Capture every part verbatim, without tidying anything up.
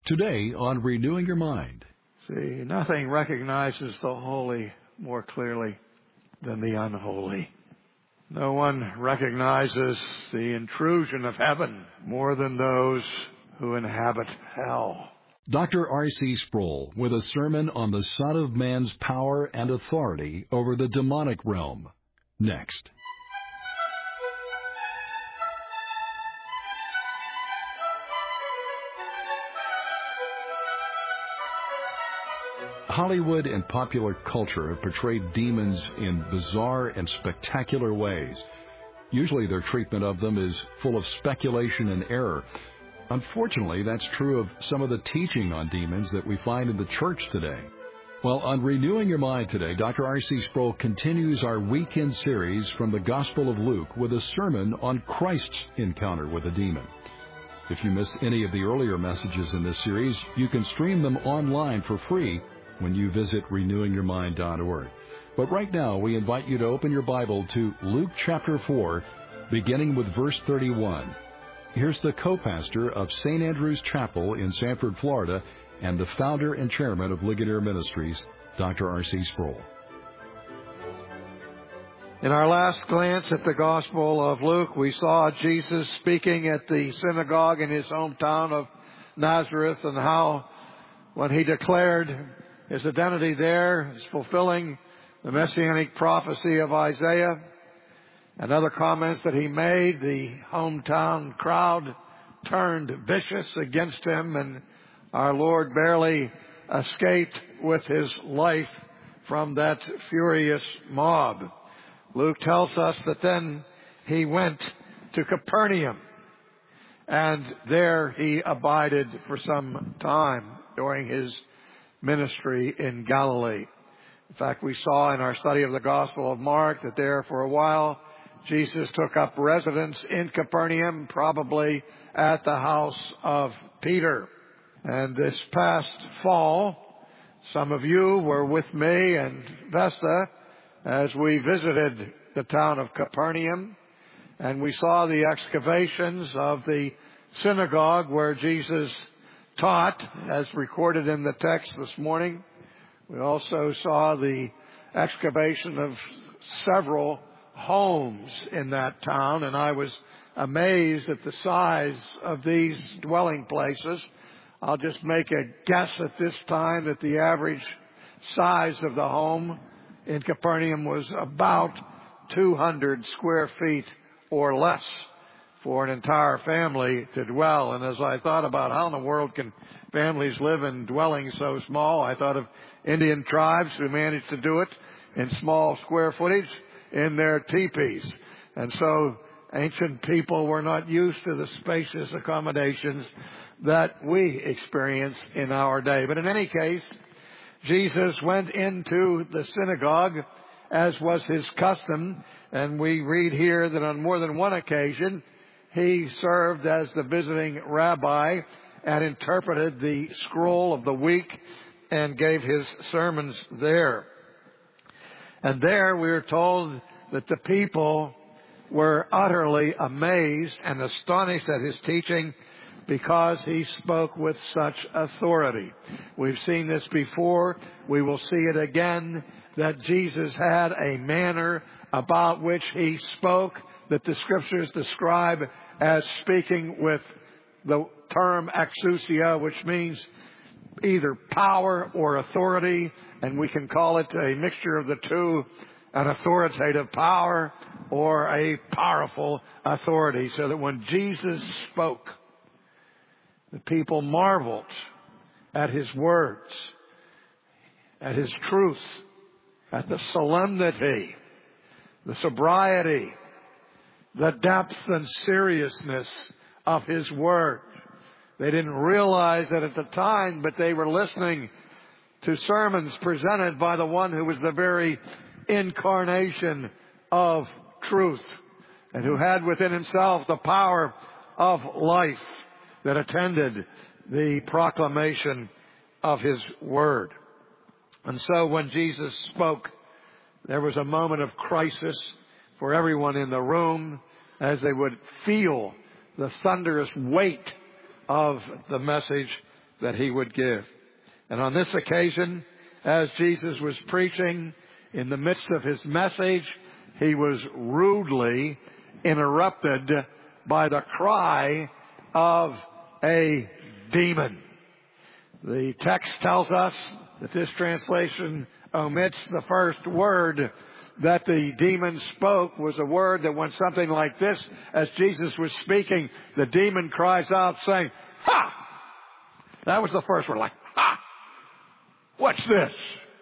Today on Renewing Your Mind. See, nothing recognizes the holy more clearly than the unholy. No one recognizes the intrusion of heaven more than those who inhabit hell. Doctor R C Sproul with a sermon on the Son of Man's power and authority over the demonic realm. Next. Hollywood and popular culture have portrayed demons in bizarre and spectacular ways. Usually their treatment of them is full of speculation and error. Unfortunately, that's true of some of the teaching on demons that we find in the church today. Well, on Renewing Your Mind today, Doctor R C Sproul continues our weekend series from the Gospel of Luke with a sermon on Christ's encounter with a demon. If you missed any of the earlier messages in this series, you can stream them online for free when you visit renewing your mind dot org. But right now, we invite you to open your Bible to Luke chapter four, beginning with verse thirty-one. Here's the co-pastor of Saint Andrew's Chapel in Sanford, Florida, and the founder and chairman of Ligonier Ministries, Doctor R C Sproul. In our last glance at the Gospel of Luke, we saw Jesus speaking at the synagogue in his hometown of Nazareth, and how when he declared his identity there is fulfilling the messianic prophecy of Isaiah and other comments that he made, the hometown crowd turned vicious against him, and our Lord barely escaped with his life from that furious mob. Luke tells us that then he went to Capernaum, and there he abided for some time during his ministry in Galilee. In fact, we saw in our study of the Gospel of Mark that there for a while Jesus took up residence in Capernaum, probably at the house of Peter. And this past fall, some of you were with me and Vesta as we visited the town of Capernaum, and we saw the excavations of the synagogue where Jesus taught, as recorded in the text this morning. We also saw the excavation of several homes in that town, and I was amazed at the size of these dwelling places. I'll just make a guess at this time that the average size of the home in Capernaum was about two hundred square feet or less for an entire family to dwell. And as I thought about how in the world can families live in dwellings so small, I thought of Indian tribes who managed to do it in small square footage in their teepees. And so ancient people were not used to the spacious accommodations that we experience in our day. But in any case, Jesus went into the synagogue as was his custom, and we read here that on more than one occasion he served as the visiting rabbi and interpreted the scroll of the week and gave his sermons there. And there we are told that the people were utterly amazed and astonished at his teaching because he spoke with such authority. We've seen this before. We will see it again, that Jesus had a manner about which he spoke that the Scriptures describe as speaking with the term exousia, which means either power or authority, and we can call it a mixture of the two, an authoritative power or a powerful authority, so that when Jesus spoke, the people marveled at his words, at his truth, at the solemnity, the sobriety, the depth and seriousness of his word. They didn't realize that at the time, but they were listening to sermons presented by the one who was the very incarnation of truth and who had within himself the power of life that attended the proclamation of his word. And so when Jesus spoke, there was a moment of crisis for everyone in the room as they would feel the thunderous weight of the message that he would give. And on this occasion, as Jesus was preaching, in the midst of his message, he was rudely interrupted by the cry of a demon. The text tells us that this translation omits the first word that the demon spoke was a word that went something like this. As Jesus was speaking, the demon cries out saying, "Ha!" That was the first word, like, "Ha! What's this?"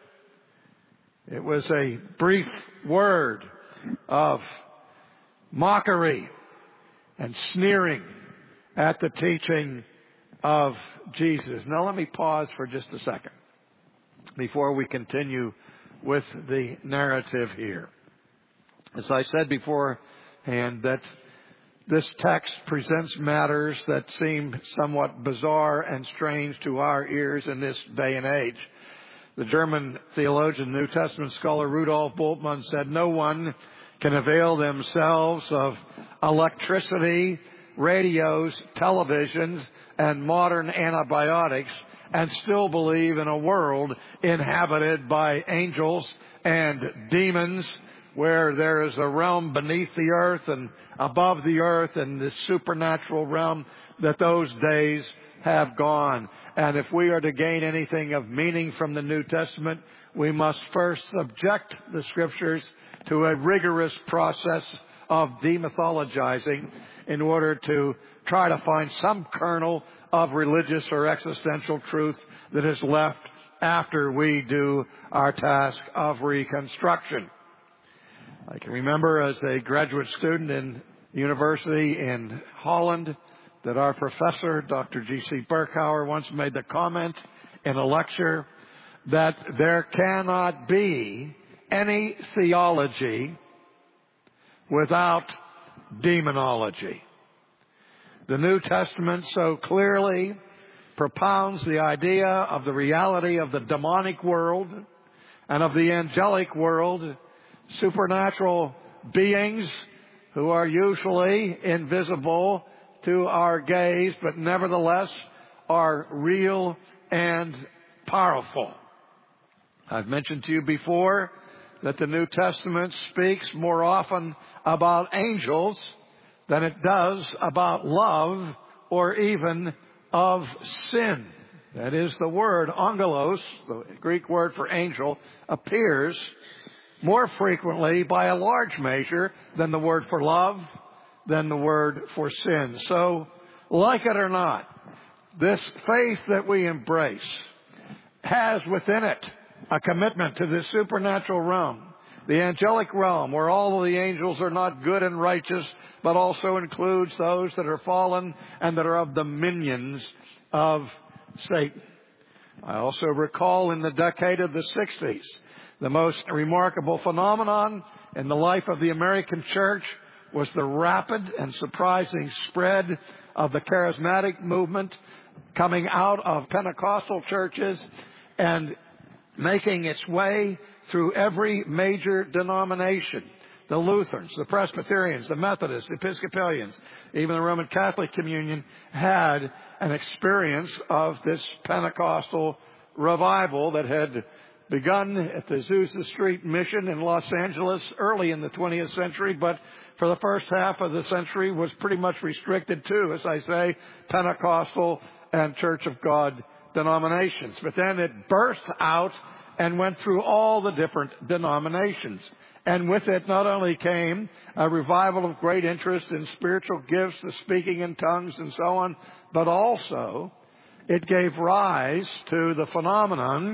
It was a brief word of mockery and sneering at the teaching of Jesus. Now let me pause for just a second before we continue with the narrative here. As I said beforehand, that this text presents matters that seem somewhat bizarre and strange to our ears in this day and age. The German theologian, New Testament scholar Rudolf Bultmann said, "No one can avail themselves of electricity, radios, televisions, and modern antibiotics and still believe in a world inhabited by angels and demons, where there is a realm beneath the earth and above the earth and the supernatural realm, that those days have gone. And if we are to gain anything of meaning from the New Testament, we must first subject the Scriptures to a rigorous process of demythologizing in order to try to find some kernel of religious or existential truth that is left after we do our task of reconstruction. I can remember as a graduate student in university in Holland that our professor, Doctor G C Berkhauer, once made the comment in a lecture that there cannot be any theology without demonology. The New Testament so clearly propounds the idea of the reality of the demonic world and of the angelic world, supernatural beings who are usually invisible to our gaze, but nevertheless are real and powerful. I've mentioned to you before that the New Testament speaks more often about angels than it does about love or even of sin. That is, the word angelos, the Greek word for angel, appears more frequently by a large measure than the word for love, than the word for sin. So, like it or not, this faith that we embrace has within it a commitment to the supernatural realm, the angelic realm, where all of the angels are not good and righteous, but also includes those that are fallen and that are of the minions of Satan. I also recall in the decade of the sixties, the most remarkable phenomenon in the life of the American church was the rapid and surprising spread of the charismatic movement coming out of Pentecostal churches and making its way through every major denomination. The Lutherans, the Presbyterians, the Methodists, the Episcopalians, even the Roman Catholic Communion had an experience of this Pentecostal revival that had begun at the Azusa Street Mission in Los Angeles early in the twentieth century, but for the first half of the century was pretty much restricted to, as I say, Pentecostal and Church of God denominations. But then it burst out and went through all the different denominations. And with it not only came a revival of great interest in spiritual gifts, the speaking in tongues and so on, but also it gave rise to the phenomenon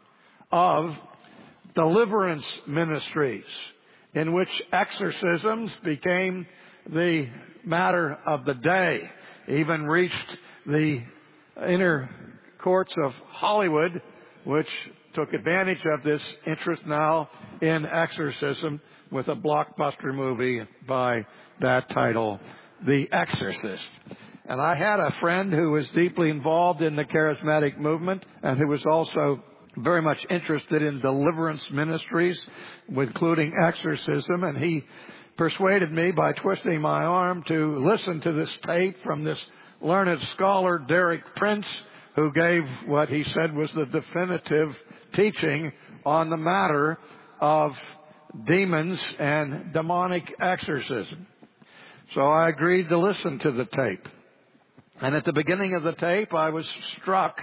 of deliverance ministries, in which exorcisms became the matter of the day, even reached the inner courts of Hollywood, which took advantage of this interest now in exorcism with a blockbuster movie by that title, The Exorcist. And I had a friend who was deeply involved in the charismatic movement and who was also very much interested in deliverance ministries, including exorcism, and he persuaded me by twisting my arm to listen to this tape from this learned scholar, Derek Prince, who gave what he said was the definitive teaching on the matter of demons and demonic exorcism. So I agreed to listen to the tape. And at the beginning of the tape, I was struck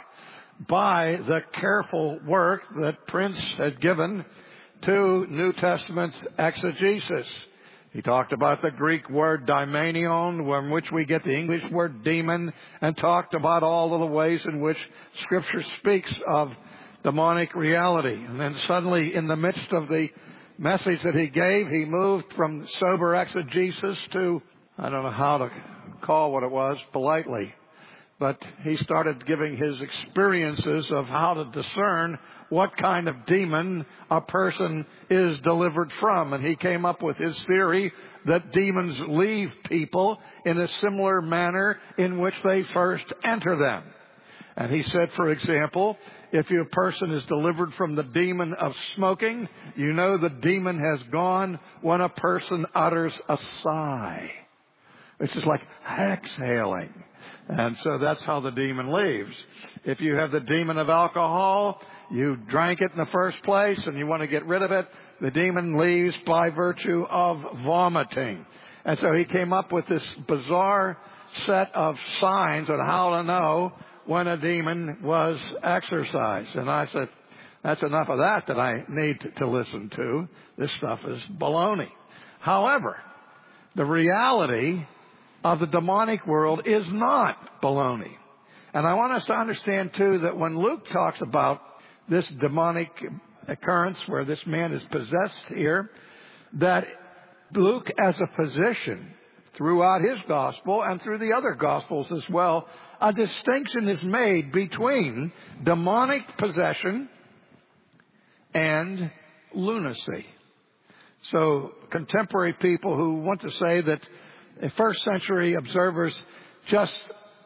by the careful work that Prince had given to New Testament exegesis. He talked about the Greek word daimonion, from which we get the English word demon, and talked about all of the ways in which Scripture speaks of demonic reality. And then suddenly, in the midst of the message that he gave, he moved from sober exegesis to, I don't know how to call what it was politely, but he started giving his experiences of how to discern what kind of demon a person is delivered from. And he came up with his theory that demons leave people in a similar manner in which they first enter them. And he said, for example, if a person is delivered from the demon of smoking, you know the demon has gone when a person utters a sigh. It's just like exhaling. And so that's how the demon leaves. If you have the demon of alcohol, you drank it in the first place and you want to get rid of it, the demon leaves by virtue of vomiting. And so he came up with this bizarre set of signs on how to know when a demon was exorcised. And I said, that's enough of that that I need to listen to. This stuff is baloney. However, the reality of the demonic world is not baloney. And I want us to understand, too, that when Luke talks about this demonic occurrence where this man is possessed here, that Luke, as a physician, throughout his gospel and through the other gospels as well, a distinction is made between demonic possession and lunacy. So contemporary people who want to say that first century observers just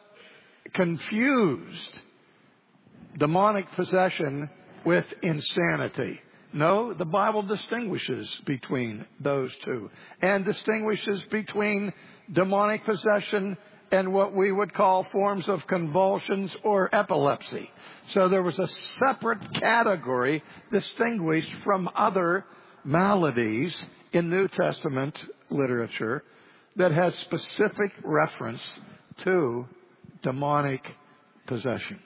confused demonic possession with insanity. No, the Bible distinguishes between those two and distinguishes between demonic possession and what we would call forms of convulsions or epilepsy. So there was a separate category distinguished from other maladies in New Testament literature that has specific reference to demonic possession.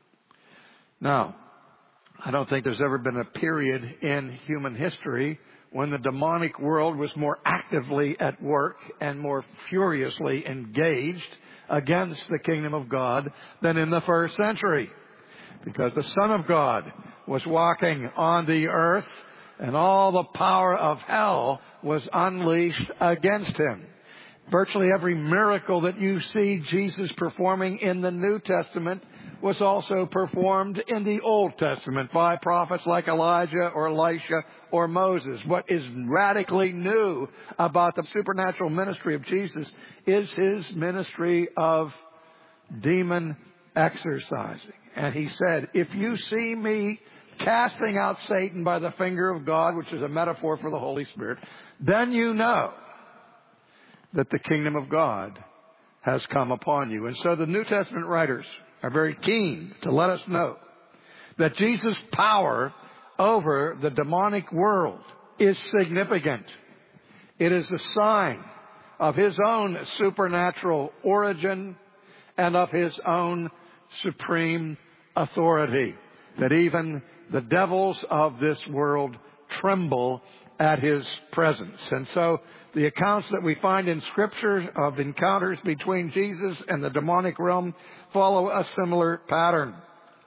Now, I don't think there's ever been a period in human history when the demonic world was more actively at work and more furiously engaged against the kingdom of God than in the first century. Because the Son of God was walking on the earth and all the power of hell was unleashed against him. Virtually every miracle that you see Jesus performing in the New Testament was also performed in the Old Testament by prophets like Elijah or Elisha or Moses. What is radically new about the supernatural ministry of Jesus is his ministry of demon exorcising. And he said, if you see me casting out Satan by the finger of God, which is a metaphor for the Holy Spirit, then you know that the kingdom of God has come upon you. And so the New Testament writers are very keen to let us know that Jesus' power over the demonic world is significant. It is a sign of his own supernatural origin and of his own supreme authority, that even the devils of this world tremble at his presence. And so the accounts that we find in Scripture of encounters between Jesus and the demonic realm follow a similar pattern.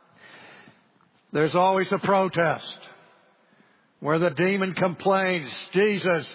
There's always a protest where the demon complains, Jesus,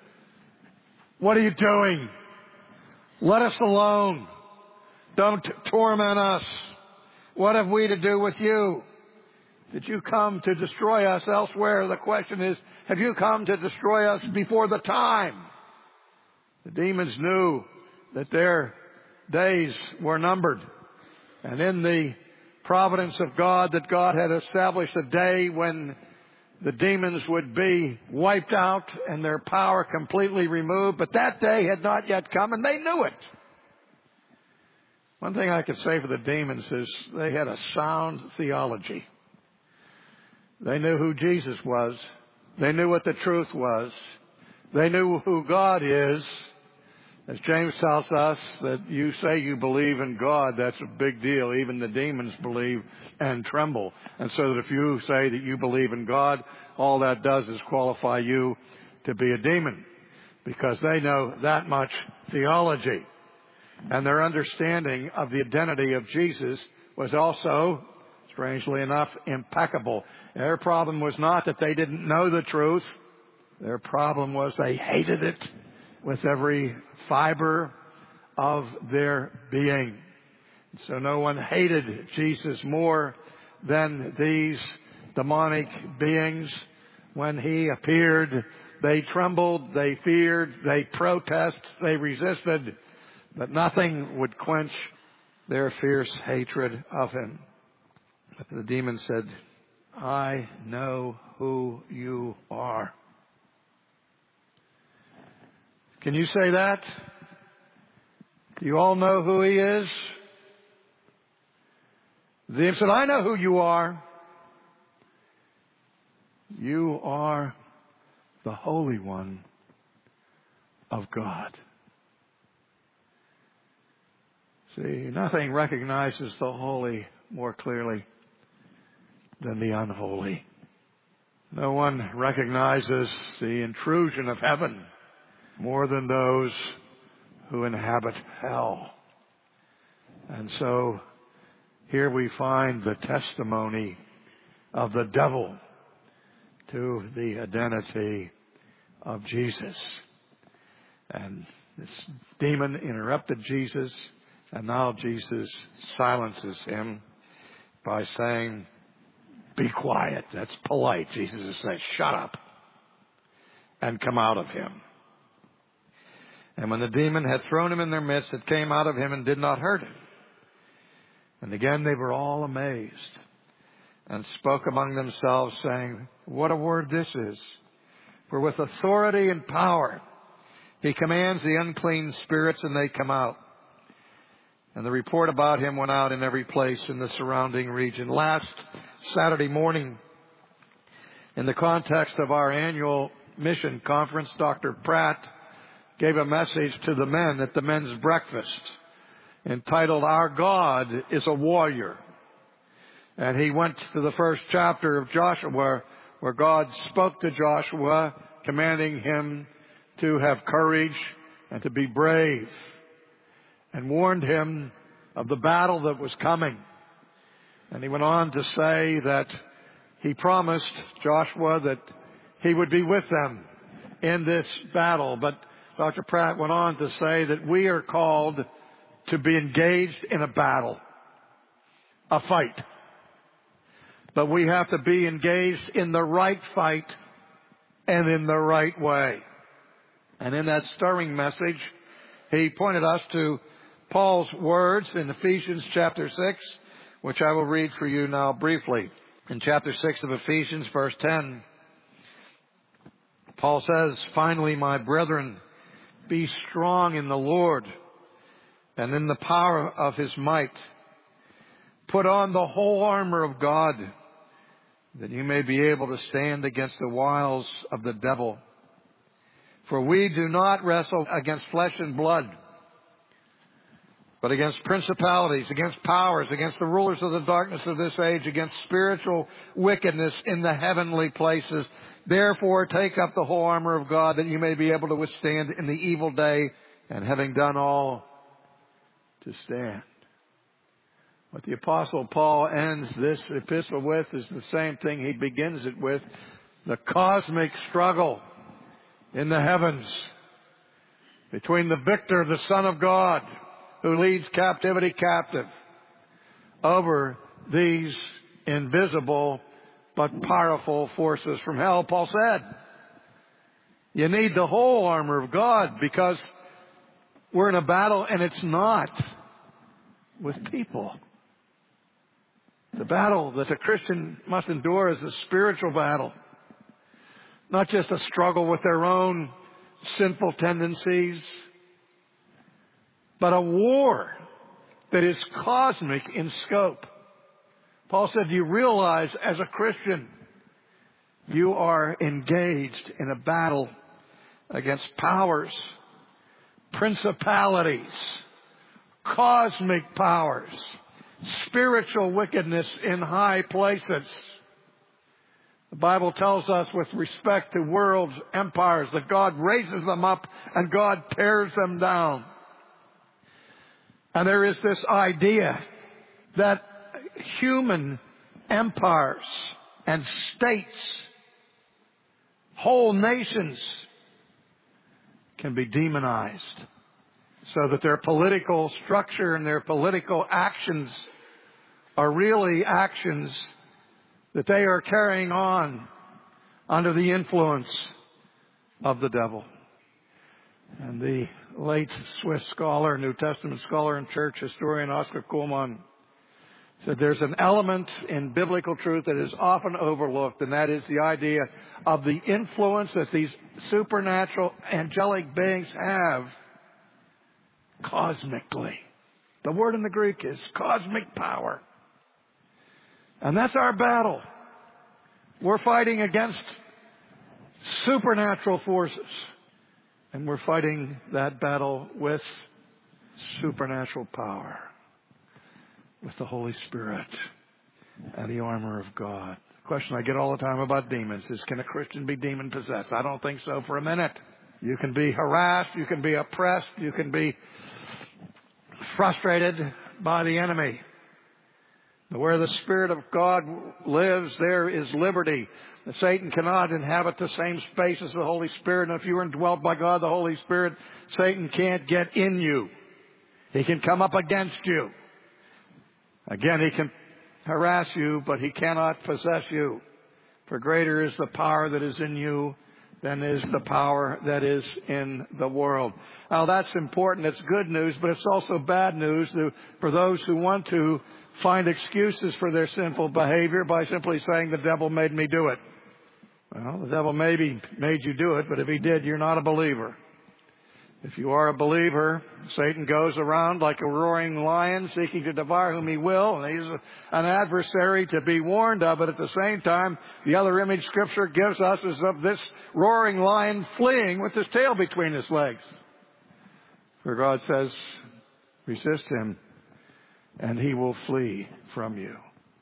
what are you doing? Let us alone. Don't torment us. What have we to do with you? Did you come to destroy us elsewhere? The question is, have you come to destroy us before the time? The demons knew that their days were numbered. And in the providence of God, that God had established a day when the demons would be wiped out and their power completely removed. But that day had not yet come, and they knew it. One thing I could say for the demons is they had a sound theology. They knew who Jesus was. They knew what the truth was. They knew who God is. As James tells us, that you say you believe in God, that's a big deal. Even the demons believe and tremble. And so that if you say that you believe in God, all that does is qualify you to be a demon, because they know that much theology. And their understanding of the identity of Jesus was also, strangely enough, impeccable. Their problem was not that they didn't know the truth. Their problem was they hated it with every fiber of their being. So no one hated Jesus more than these demonic beings. When he appeared, they trembled, they feared, they protested, they resisted, but nothing would quench their fierce hatred of him. But the demon said, I know who you are. Can you say that? Do you all know who he is? The demon said, I know who you are. You are the Holy One of God. See, nothing recognizes the holy more clearly than the unholy. No one recognizes the intrusion of heaven more than those who inhabit hell. And so here we find the testimony of the devil to the identity of Jesus. And this demon interrupted Jesus, and now Jesus silences him by saying, be quiet. That's polite. Jesus says, shut up and come out of him. And when the demon had thrown him in their midst, it came out of him and did not hurt him. And again they were all amazed and spoke among themselves, saying, what a word this is. For with authority and power he commands the unclean spirits, and they come out. And the report about him went out in every place in the surrounding region. Last Saturday morning, in the context of our annual mission conference, Doctor Pratt gave a message to the men at the men's breakfast entitled, Our God is a Warrior. And he went to the first chapter of Joshua, where God spoke to Joshua, commanding him to have courage and to be brave, and warned him of the battle that was coming. And he went on to say that he promised Joshua that he would be with them in this battle. But Doctor Pratt went on to say that we are called to be engaged in a battle, a fight. But we have to be engaged in the right fight and in the right way. And in that stirring message, he pointed us to Paul's words in Ephesians chapter six, which I will read for you now briefly. In chapter six of Ephesians, verse ten, Paul says, finally, my brethren, be strong in the Lord and in the power of his might. Put on the whole armor of God, that you may be able to stand against the wiles of the devil. For we do not wrestle against flesh and blood, but against principalities, against powers, against the rulers of the darkness of this age, against spiritual wickedness in the heavenly places. Therefore, take up the whole armor of God, that you may be able to withstand in the evil day, and having done all, to stand. What the Apostle Paul ends this epistle with is the same thing he begins it with: the cosmic struggle in the heavens between the victor, the Son of God, who leads captivity captive, over these invisible but powerful forces from hell. Paul said, you need the whole armor of God, because we're in a battle, and it's not with people. The battle that a Christian must endure is a spiritual battle, not just a struggle with their own sinful tendencies, but a war that is cosmic in scope. Paul said, do you realize as a Christian, you are engaged in a battle against powers, principalities, cosmic powers, spiritual wickedness in high places. The Bible tells us with respect to world empires that God raises them up and God tears them down. And there is this idea that human empires and states, whole nations, can be demonized so that their political structure and their political actions are really actions that they are carrying on under the influence of the devil. And the late Swiss scholar, New Testament scholar and church historian Oscar Kuhlmann said there's an element in biblical truth that is often overlooked, and that is the idea of the influence that these supernatural angelic beings have cosmically. The word in the Greek is cosmic power. And that's our battle. We're fighting against supernatural forces. And we're fighting that battle with supernatural power, with the Holy Spirit and the armor of God. The question I get all the time about demons is, can a Christian be demon-possessed? I don't think so for a minute. You can be harassed, you can be oppressed, you can be frustrated by the enemy. But where the Spirit of God lives, there is liberty. Satan cannot inhabit the same space as the Holy Spirit. And if you are indwelt by God, the Holy Spirit, Satan can't get in you. He can come up against you. Again, he can harass you, but he cannot possess you. For greater is the power that is in you than is the power that is in the world. Now, that's important. It's good news, but it's also bad news for those who want to find excuses for their sinful behavior by simply saying, the devil made me do it. Well, the devil maybe made you do it, but if he did, you're not a believer. If you are a believer, Satan goes around like a roaring lion seeking to devour whom he will. And he's an adversary to be warned of. But at the same time, the other image Scripture gives us is of this roaring lion fleeing with his tail between his legs. For God says, resist him and he will flee from you.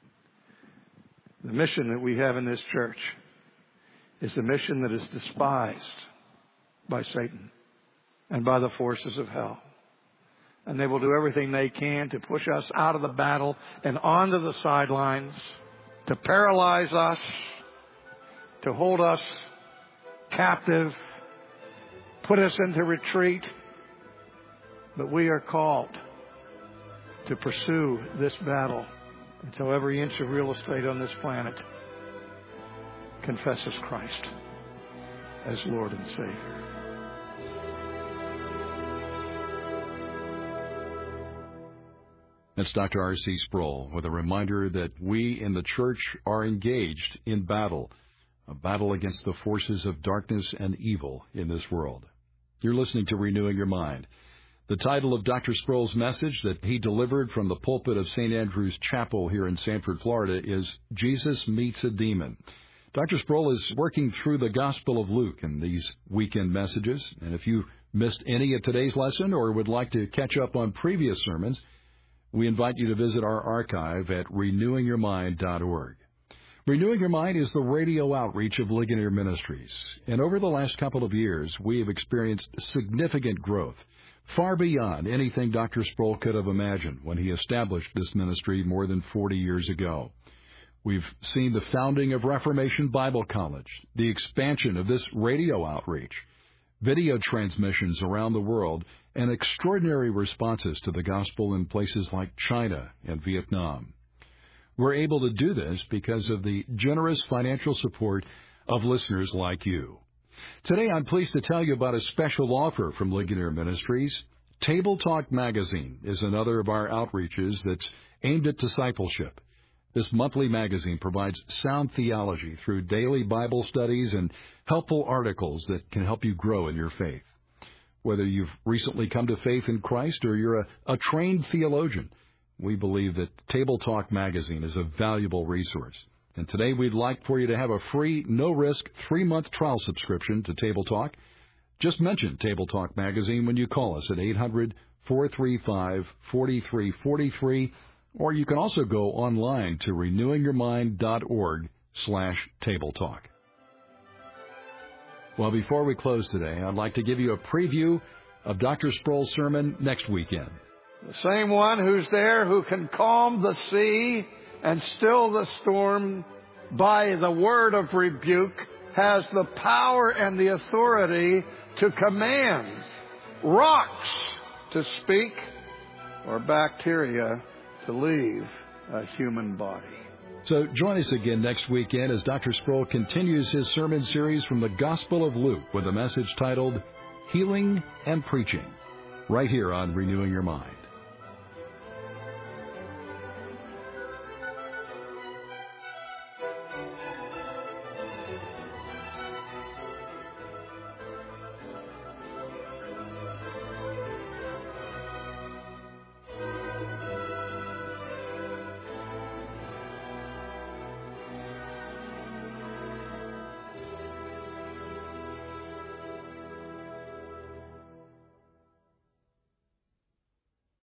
The mission that we have in this church is a mission that is despised by Satan and by the forces of hell. And they will do everything they can to push us out of the battle and onto the sidelines, to paralyze us, to hold us captive, put us into retreat. But we are called to pursue this battle until every inch of real estate on this planet confesses Christ as Lord and Savior. That's Doctor R C Sproul with a reminder that we in the church are engaged in battle, a battle against the forces of darkness and evil in this world. You're listening to Renewing Your Mind. The title of Doctor Sproul's message that he delivered from the pulpit of Saint Andrew's Chapel here in Sanford, Florida, is Jesus Meets a Demon. Doctor Sproul is working through the Gospel of Luke in these weekend messages, and if you missed any of today's lesson or would like to catch up on previous sermons, we invite you to visit our archive at renewing your mind dot org. Renewing Your Mind is the radio outreach of Ligonier Ministries, and over the last couple of years, we have experienced significant growth, far beyond anything Doctor Sproul could have imagined when he established this ministry more than forty years ago. We've seen the founding of Reformation Bible College, the expansion of this radio outreach, video transmissions around the world, and extraordinary responses to the gospel in places like China and Vietnam. We're able to do this because of the generous financial support of listeners like you. Today, I'm pleased to tell you about a special offer from Ligonier Ministries. Table Talk Magazine is another of our outreaches that's aimed at discipleship. This monthly magazine provides sound theology through daily Bible studies and helpful articles that can help you grow in your faith. Whether you've recently come to faith in Christ or you're a, a trained theologian, we believe that Table Talk Magazine is a valuable resource. And today we'd like for you to have a free, no-risk, three-month trial subscription to Table Talk. Just mention Table Talk Magazine when you call us at eight hundred, four three five, four three four three, or you can also go online to renewingyourmind.org slash Table Talk. Well, before we close today, I'd like to give you a preview of Doctor Sproul's sermon next weekend. The same one who's there who can calm the sea and still the storm by the word of rebuke has the power and the authority to command rocks to speak or bacteria to leave a human body. So join us again next weekend as Doctor Sproul continues his sermon series from the Gospel of Luke with a message titled Healing and Preaching, right here on Renewing Your Mind.